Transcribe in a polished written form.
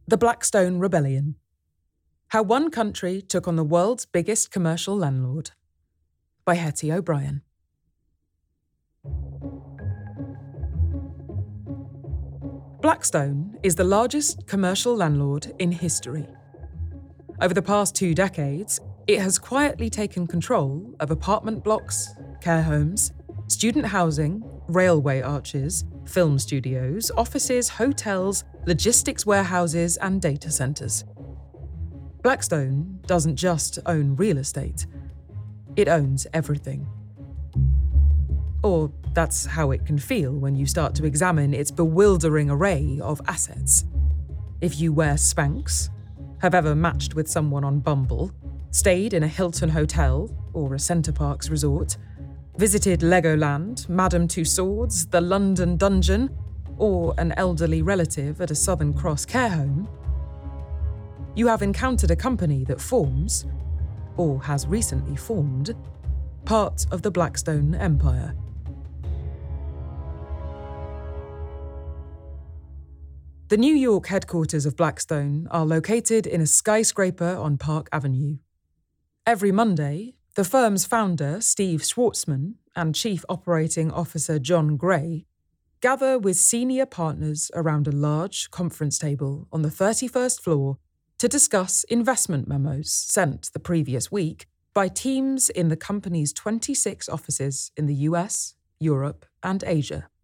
The Blackstone Rebellion. How one country took on the world's biggest commercial landlord. By Hetty O'Brien. Blackstone is the largest commercial landlord in history. Over the past 2 decades, it has quietly taken control of apartment blocks, care homes, student housing, railway arches, film studios, offices, hotels, logistics warehouses, and data centres. Blackstone doesn't just own real estate, it owns everything. Or that's how it can feel when you start to examine its bewildering array of assets. If you wear Spanx, have ever matched with someone on Bumble, stayed in a Hilton hotel or a Center Parcs resort, visited Legoland, Madame Tussauds, the London Dungeon, or an elderly relative at a Southern Cross care home, you have encountered a company that forms, or has recently formed, part of the Blackstone empire. The New York headquarters of Blackstone are located in a skyscraper on Park Avenue. Every Monday, the firm's founder, Steve Schwartzman, and Chief Operating Officer John Gray gather with senior partners around a large conference table on the 31st floor to discuss investment memos sent the previous week by teams in the company's 26 offices in the US, Europe, and Asia.